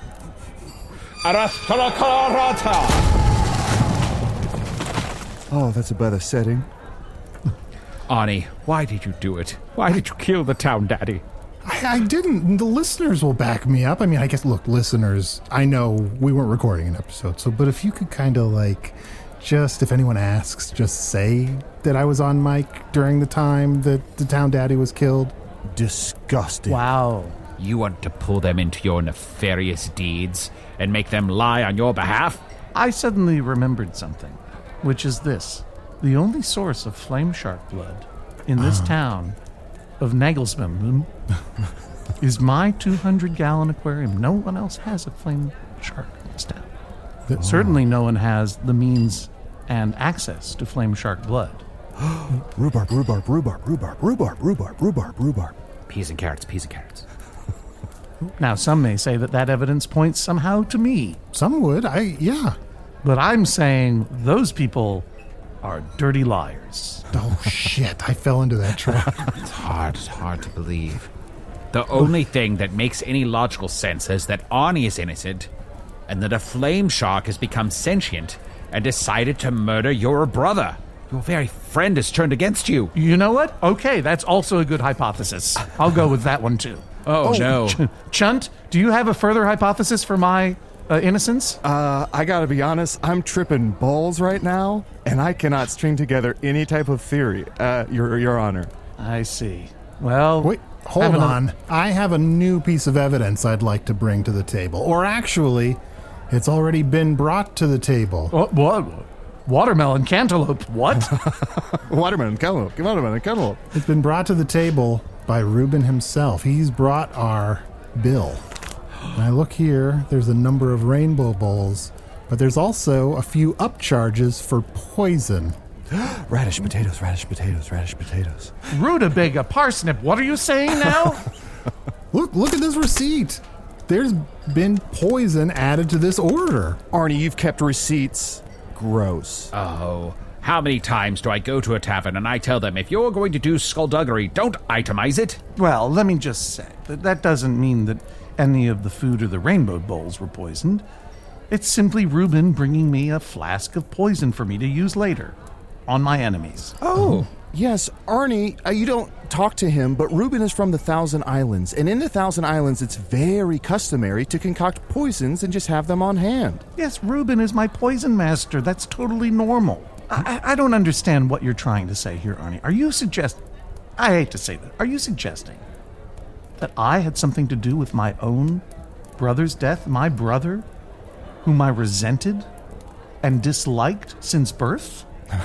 Oh, that's a better setting. Arnie, why did you do it? Why did you kill the town daddy? I didn't. The listeners will back me up. I mean, I guess, look, listeners, I know we weren't recording an episode, but if you could kind of just, if anyone asks, just say that I was on mic during the time that the town daddy was killed. Disgusting. Wow. You want to pull them into your nefarious deeds and make them lie on your behalf? I suddenly remembered something, which is this. The only source of flame shark blood in this town of Nagelsmann is my 200-gallon aquarium. No one else has a flame shark in this town. Certainly no one has the means and access to flame shark blood. Rhubarb. Peas and carrots. Now, some may say that evidence points somehow to me. Some would, yeah. But I'm saying those people are dirty liars. Oh, shit, I fell into that trap. It's hard to believe. The only thing that makes any logical sense is that Arnie is innocent, and that a flame shark has become sentient and decided to murder your brother. Your very friend has turned against you. You know what? Okay, that's also a good hypothesis. I'll go with that one, too. Oh no. Chunt, do you have a further hypothesis for my innocence? I gotta be honest, I'm tripping balls right now, and I cannot string together any type of theory, Your Honor. I see. Well... Wait, hold on. I have a new piece of evidence I'd like to bring to the table. Or actually, it's already been brought to the table. What? Watermelon cantaloupe. What? Watermelon cantaloupe. It's been brought to the table by Reuben himself. He's brought our bill. And I look here, there's a number of rainbow bowls, but there's also a few upcharges for poison. Radish potatoes. Rutabaga parsnip. What are you saying now? Look at this receipt. There's been poison added to this order. Arnie, you've kept receipts. Gross. Oh, how many times do I go to a tavern and I tell them, if you're going to do skullduggery, don't itemize it? Well, let me just say, that doesn't mean that any of the food or the rainbow bowls were poisoned. It's simply Reuben bringing me a flask of poison for me to use later on my enemies. Oh. Yes, Arnie, you don't talk to him, but Reuben is from the Thousand Islands, and in the Thousand Islands, it's very customary to concoct poisons and just have them on hand. Yes, Reuben is my poison master. That's totally normal. I don't understand what you're trying to say here, Arnie. Are you suggesting... I hate to say that. Are you suggesting that I had something to do with my own brother's death? My brother, whom I resented and disliked since birth?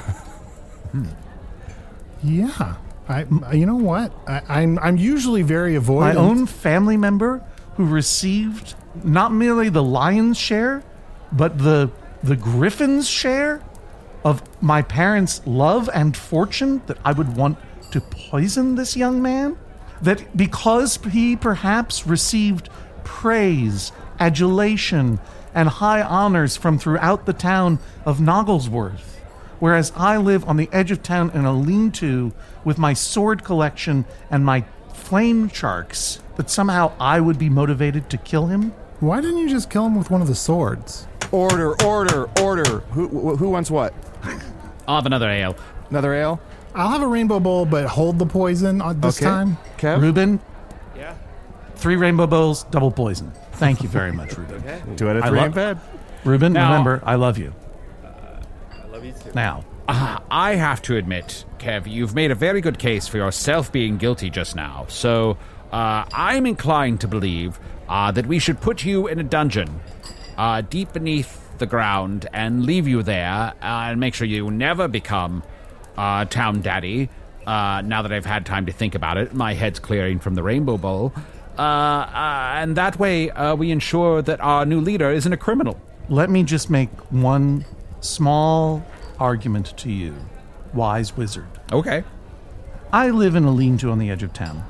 Yeah. You know what? I'm usually very avoidant. My own family member who received not merely the lion's share, but the griffin's share of my parents' love and fortune that I would want to poison this young man? That because he perhaps received praise, adulation, and high honors from throughout the town of Nogglesworth, whereas I live on the edge of town in a lean-to with my sword collection and my flame sharks, that somehow I would be motivated to kill him? Why didn't you just kill him with one of the swords? Order. Who wants what? I'll have another ale. Another ale? I'll have a rainbow bowl, but hold the poison this time. Kev? Ruben? Yeah? 3 rainbow bowls, double poison. Thank you very much, Ruben. Okay. 2 out of 3 ain't bad. Ruben, Now- remember, I love you. I love you too. Now, I have to admit, Kev, you've made a very good case for yourself being guilty just now. So, I'm inclined to believe that we should put you in a dungeon deep beneath the ground and leave you there and make sure you never become town daddy. Now that I've had time to think about it, my head's clearing from the Rainbow Bowl. And that way, we ensure that our new leader isn't a criminal. let me just make one small argument to you, wise wizard. Okay. I live in a lean-to on the edge of town.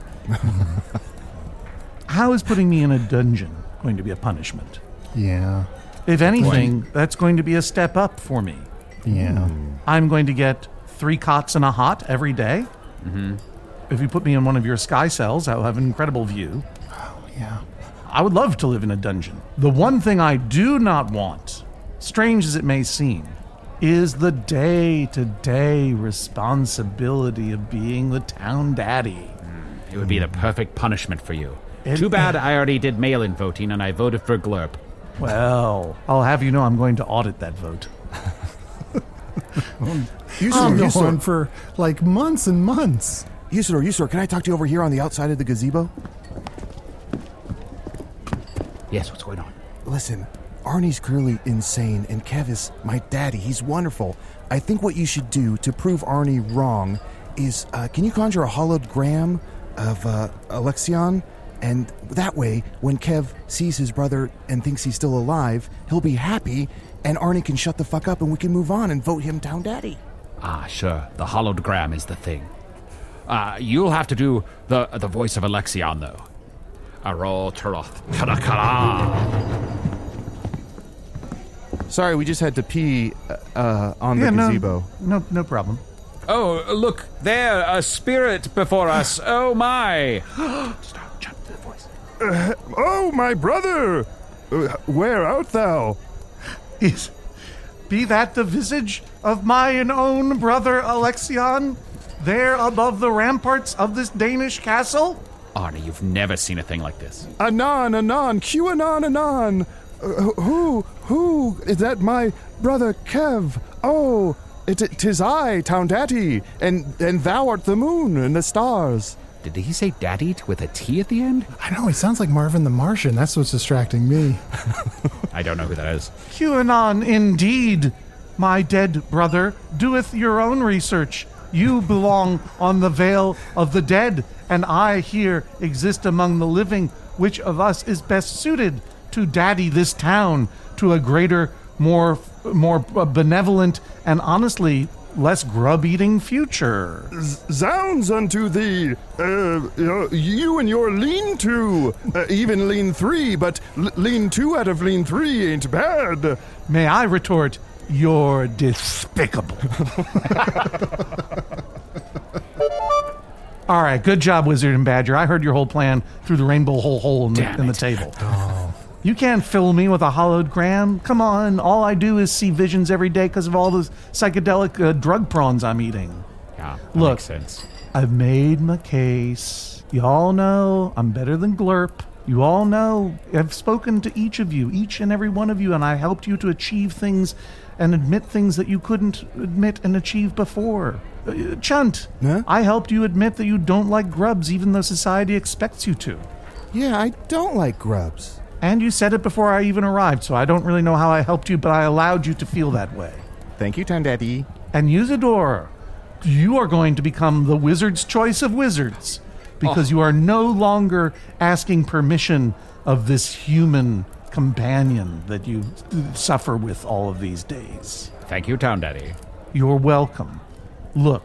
How is putting me in a dungeon going to be a punishment? Yeah. If anything, that's going to be a step up for me. Yeah. I'm going to get 3 cots and a hot every day. Mm-hmm. If you put me in one of your sky cells, I'll have an incredible view. Oh, yeah. I would love to live in a dungeon. The one thing I do not want, strange as it may seem, is the day-to-day responsibility of being the town daddy. It would be the perfect punishment for you. Too bad I already did mail-in voting and I voted for Glurp. Well, I'll have you know I'm going to audit that vote. I'm going for like months and months. Usador, can I talk to you over here on the outside of the gazebo? Yes, what's going on? Listen, Arnie's clearly insane, and Kev is my daddy. He's wonderful. I think what you should do to prove Arnie wrong is, can you conjure a hollowed gram of Alexion? And that way, when Kev sees his brother and thinks he's still alive, he'll be happy, and Arnie can shut the fuck up, and we can move on and vote him town daddy. Ah, sure. The hollowed gram is the thing. You'll have to do the voice of Alexion, though. Arol Turoth. Sorry, we just had to pee on the gazebo. No problem. Oh, look, there, a spirit before us. Oh, my. Stop, jump to the voice. Oh, my brother! Where art thou? Be that the visage of mine own brother Alexion, there above the ramparts of this Danish castle? Arnie, you've never seen a thing like this. Anon, QAnon, anon. Who is that? My brother Kev. Oh, tis I, town daddy, and thou art the moon and the stars. Did he say daddy with a T at the end? I know, he sounds like Marvin the Martian. That's what's distracting me. I don't know who that is. QAnon, indeed. My dead brother doeth your own research. You belong on the Vale of the Dead, and I here exist among the living. Which of us is best suited to daddy this town to a greater, more benevolent, and honestly, less grub-eating future? Zounds unto thee, you and your lean-to, even lean-3, but lean-2 out of lean-3 ain't bad. May I retort, you're despicable. All right, good job, Wizard and Badger. I heard your whole plan through the rainbow hole in the table. Oh. You can't fill me with a hollowed gram. Come on, all I do is see visions every day because of all those psychedelic drug prawns I'm eating. Yeah, that Look, makes sense. I've made my case. You all know I'm better than Glurp. You all know I've spoken to each of you, each and every one of you, and I helped you to achieve things and admit things that you couldn't admit and achieve before. Chunt, huh? I helped you admit that you don't like grubs even though society expects you to. Yeah, I don't like grubs. And you said it before I even arrived, so I don't really know how I helped you, but I allowed you to feel that way. Thank you, Town Daddy. And Usador, you are going to become the wizard's choice of wizards because you are no longer asking permission of this human companion that you suffer with all of these days. Thank you, Town Daddy. You're welcome. Look,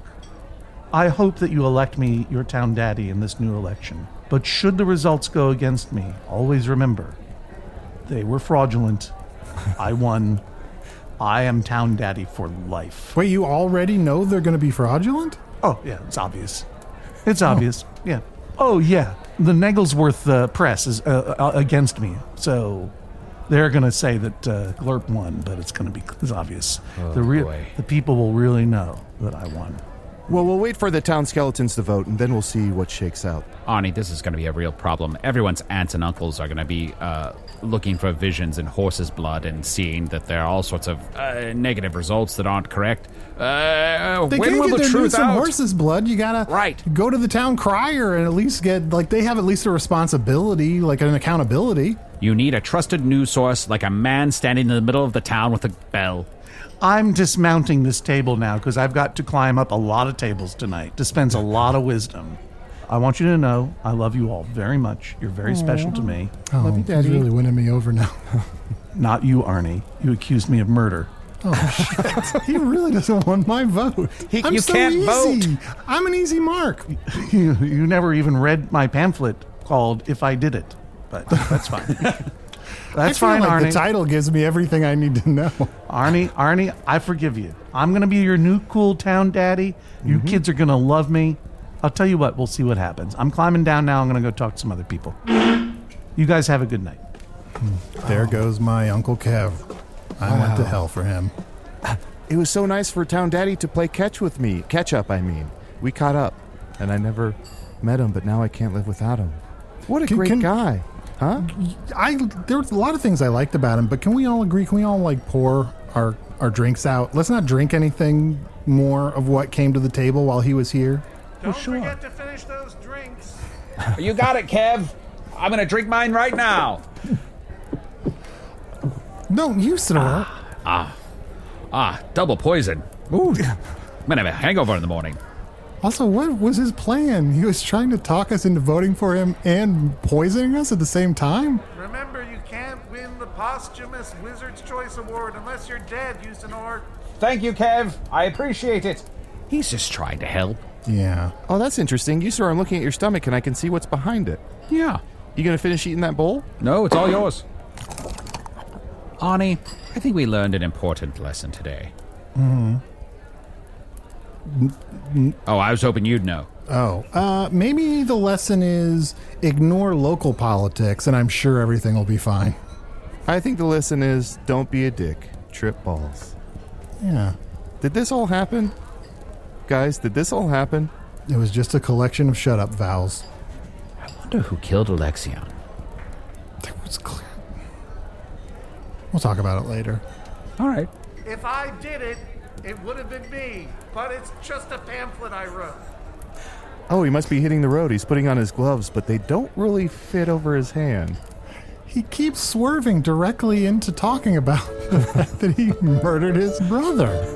I hope that you elect me your town daddy in this new election. But should the results go against me, always remember, they were fraudulent. I won. I am town daddy for life. Wait, you already know they're going to be fraudulent? Oh, yeah, it's obvious. It's obvious, yeah. Oh, yeah, the Negglesworth press is against me, so they're going to say that Glurp won, but it's going to be obvious. Oh, the people will really know that I won. Well, we'll wait for the town skeletons to vote, and then we'll see what shakes out. Arnie, this is going to be a real problem. Everyone's aunts and uncles are going to be looking for visions in horse's blood and seeing that there are all sorts of negative results that aren't correct. They when can't will get the their truth news from out? horse's blood. You gotta go to the town crier and at least get, like, they have at least a responsibility, like an accountability. You need a trusted news source, like a man standing in the middle of the town with a bell. I'm dismounting this table now because I've got to climb up a lot of tables tonight. Dispense a lot of wisdom. I want you to know I love you all very much. You're very special to me. Oh, Love you, Daddy. he's really winning me over now. Not you, Arnie. You accused me of murder. Oh, shit. He really doesn't want my vote. I'm you so can't easy. vote. I'm an easy mark. You never even read my pamphlet called If I Did It. But that's fine. That's fine, like Arnie. The title gives me everything I need to know. Arnie, I forgive you. I'm going to be your new cool town daddy. You kids are going to love me. I'll tell you what, we'll see what happens. I'm climbing down now. I'm going to go talk to some other people. You guys have a good night. There goes my Uncle Kev. I went to hell for him. It was so nice for town daddy to play catch with me. Catch up, I mean. We caught up, and I never met him, but now I can't live without him. What a great guy. Huh? There was a lot of things I liked about him, but can we all agree? Can we all, like, pour our drinks out? Let's not drink anything more of what came to the table while he was here. Don't forget to finish those drinks. You got it, Kev. I'm going to drink mine right now. No, you, sir. Double poison. Ooh. I'm going to have a hangover in the morning. Also, what was his plan? He was trying to talk us into voting for him and poisoning us at the same time? Remember, you can't win the posthumous Wizard's Choice Award unless you're dead, Usanor. Thank you, Kev. I appreciate it. He's just trying to help. Yeah. Oh, that's interesting. You, sir, I'm looking at your stomach, and I can see what's behind it. Yeah. You going to finish eating that bowl? No, it's all yours. Arnie, I think we learned an important lesson today. Oh, I was hoping you'd know. Maybe the lesson is ignore local politics, and I'm sure everything will be fine. I think the lesson is don't be a dick. Trip balls. Yeah. Did this all happen? Guys, did this all happen? It was just a collection of shut-up vows. I wonder who killed Alexion. That was clear. We'll talk about it later. All right. If I did it, it would have been me, but it's just a pamphlet I wrote. Oh, he must be hitting the road. He's putting on his gloves, but they don't really fit over his hand. He keeps swerving directly into talking about the fact that he murdered his brother.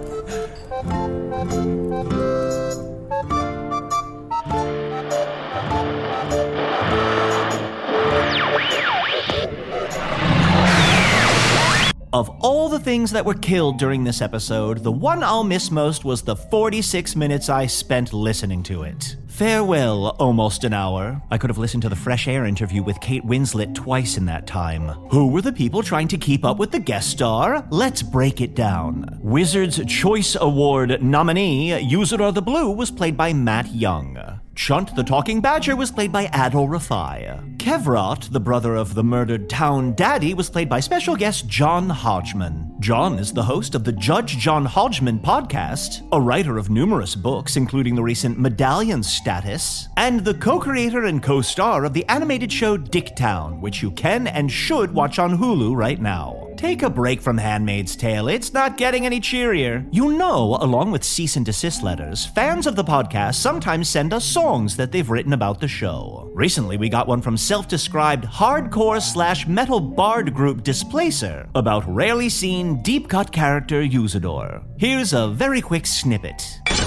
Of all the things that were killed during this episode, the one I'll miss most was the 46 minutes I spent listening to it. Farewell, almost an hour. I could have listened to the Fresh Air interview with Kate Winslet twice in that time. Who were the people trying to keep up with the guest star? Let's break it down. Wizard's Choice Award nominee, Usador the Blue, was played by Matt Young. Chunt the Talking Badger was played by Adol Rafai. Kevrot, the brother of the murdered town daddy, was played by special guest John Hodgman. John is the host of the Judge John Hodgman podcast, a writer of numerous books, including the recent Medallion Status, and the co-creator and co-star of the animated show Dicktown, which you can and should watch on Hulu right now. Take a break from Handmaid's Tale. It's not getting any cheerier. You know, along with cease and desist letters, fans of the podcast sometimes send us songs that they've written about the show. Recently, we got one from self-described hardcore/metal bard group Displacer about rarely seen deep-cut character Usador. Here's a very quick snippet.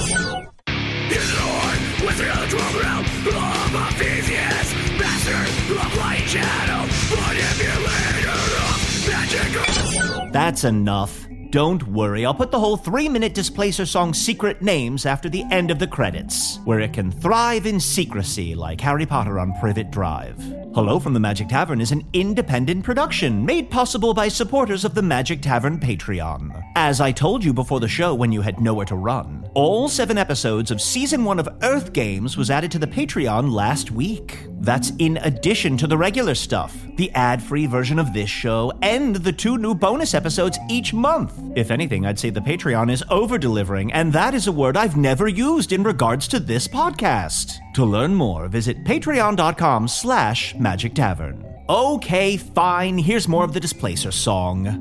Usador was the other 12 round of Ephesians, master of light shadow, manipulator of magic. That's enough. Don't worry, I'll put the whole 3-minute Displacer song Secret Names after the end of the credits, where it can thrive in secrecy like Harry Potter on Privet Drive. Hello from the Magic Tavern is an independent production made possible by supporters of the Magic Tavern Patreon. As I told you before the show when you had nowhere to run, all 7 episodes of Season 1 of Earth Games was added to the Patreon last week. That's in addition to the regular stuff, the ad-free version of this show, and the 2 new bonus episodes each month. If anything, I'd say the Patreon is over-delivering, and that is a word I've never used in regards to this podcast. To learn more, visit patreon.com/Magic Tavern. Okay, fine, here's more of the Displacer song.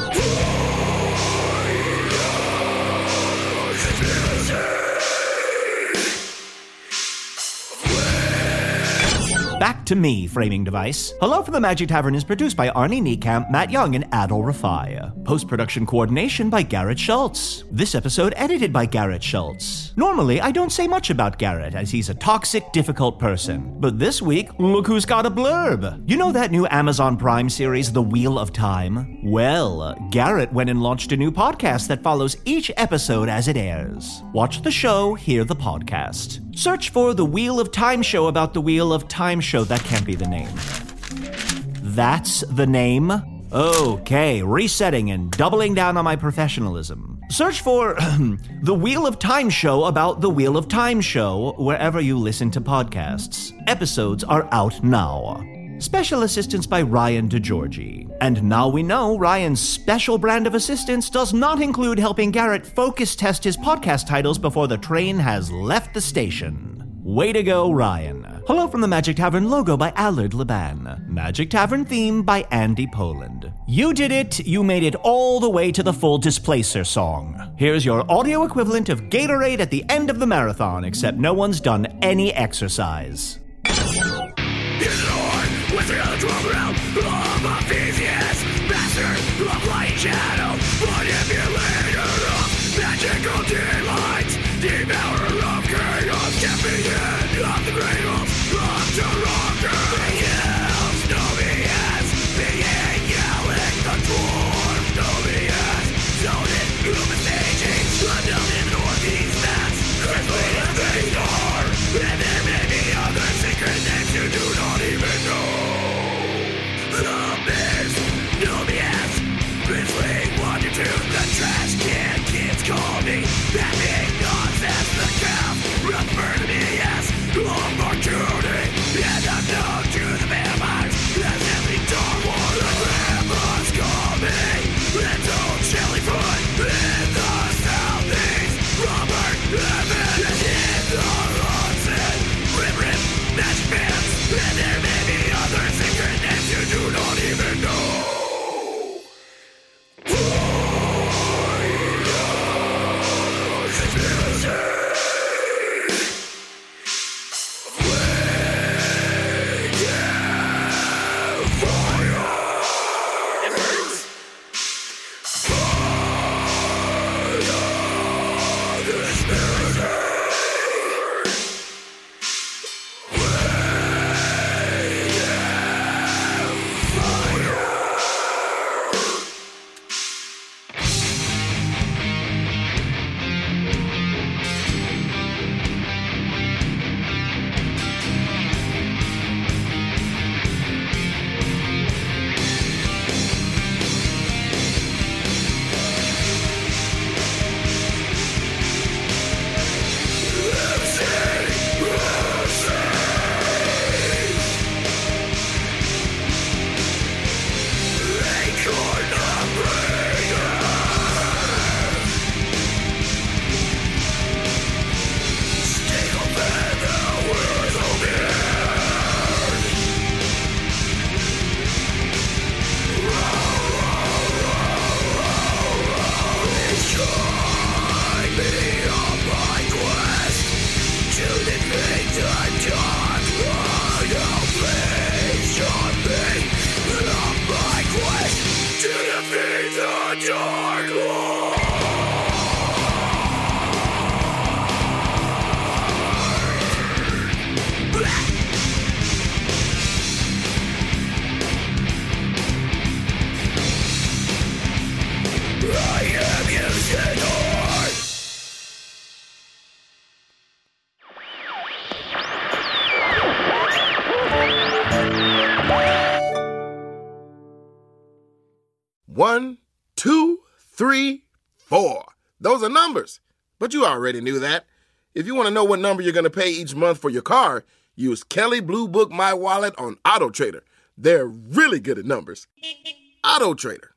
Back to me, framing device. Hello from the Magic Tavern is produced by Arnie Niekamp, Matt Young, and Adol Rafai. Post-production coordination by Garrett Schultz. This episode edited by Garrett Schultz. Normally, I don't say much about Garrett, as he's a toxic, difficult person. But this week, look who's got a blurb. You know that new Amazon Prime series, The Wheel of Time? Well, Garrett went and launched a new podcast that follows each episode as it airs. Watch the show, hear the podcast. Search for The Wheel of Time show about the Wheel of Time show. That can't be the name. That's the name? Okay, resetting and doubling down on my professionalism. Search for The Wheel of Time show about the Wheel of Time show wherever you listen to podcasts. Episodes are out now. Special assistance by Ryan DeGiorgi. And now we know Ryan's special brand of assistance does not include helping Garrett focus test his podcast titles before the train has left the station. Way to go, Ryan. Hello from the Magic Tavern logo by Allard Laban. Magic Tavern theme by Andy Poland. You did it. You made it all the way to the full Displacer song. Here's your audio equivalent of Gatorade at the end of the marathon, except no one's done any exercise. With the other 12 round of Ephesians, master of light and shadow, manipulator of magical delights, devourer of chaos, champion of the cradles of Toronto. The elves, Novias, being yelling, the dwarf, Novias, zoning, human staging, unknown in northeast lands, crippling as they are, and there may be other secret names you do not even know. Nubians, Grizzly, wander to the trash can. Kids call me that big nonsense. The calf, refer to me as opportunity. And I'm known to the vampires as every dog war. The grandmas call me Little Jellyfoot in the southeast. Robert Evans in the Hudson. Rip, magic bands, and there may be other secret names you do not even know. 3, 4. Those are numbers, but you already knew that. If you want to know what number you're going to pay each month for your car, use Kelley Blue Book My Wallet on AutoTrader. They're really good at numbers. AutoTrader.